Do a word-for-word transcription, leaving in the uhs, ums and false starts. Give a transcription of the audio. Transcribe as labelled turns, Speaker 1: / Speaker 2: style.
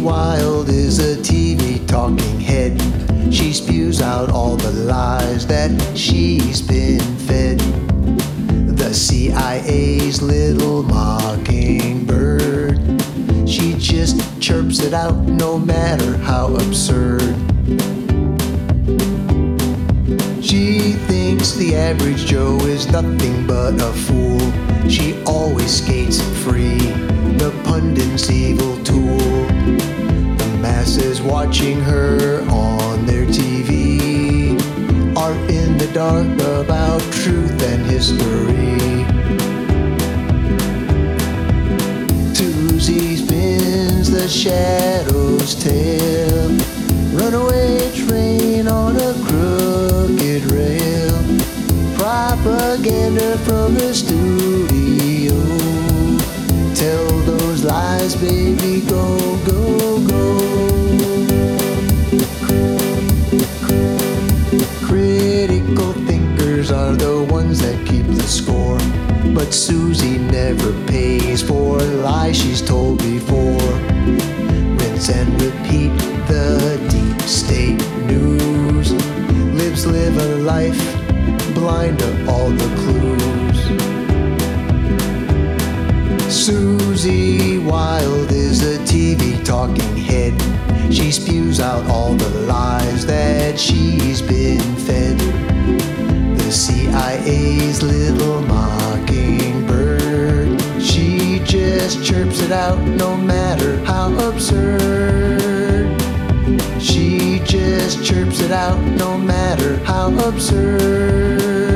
Speaker 1: Wilde is a T V talking head. She spews out all the lies that she's been fed. The C I A's little mockingbird. She just chirps it out no matter how absurd. She thinks the average Joe is nothing but a fool. She always skates free, the pundit's evil tool. The masses watching her on their T V are in the dark about truth and history. Susie spins the shadow's tale, runaway train on a crooked rail, propaganda from the studio. Tell those lies, baby, go, go, go. Critical thinkers are the ones that keep the score, but Susie never pays for lies she's told before. Rinse and repeat the deep state news. Libs live a life blind to all the clues. Susie Wilde is a T V talking head. She spews out all the lies that she's been fed. The C I A's little mockingbird. She just chirps it out no matter how absurd. She just chirps it out no matter how absurd.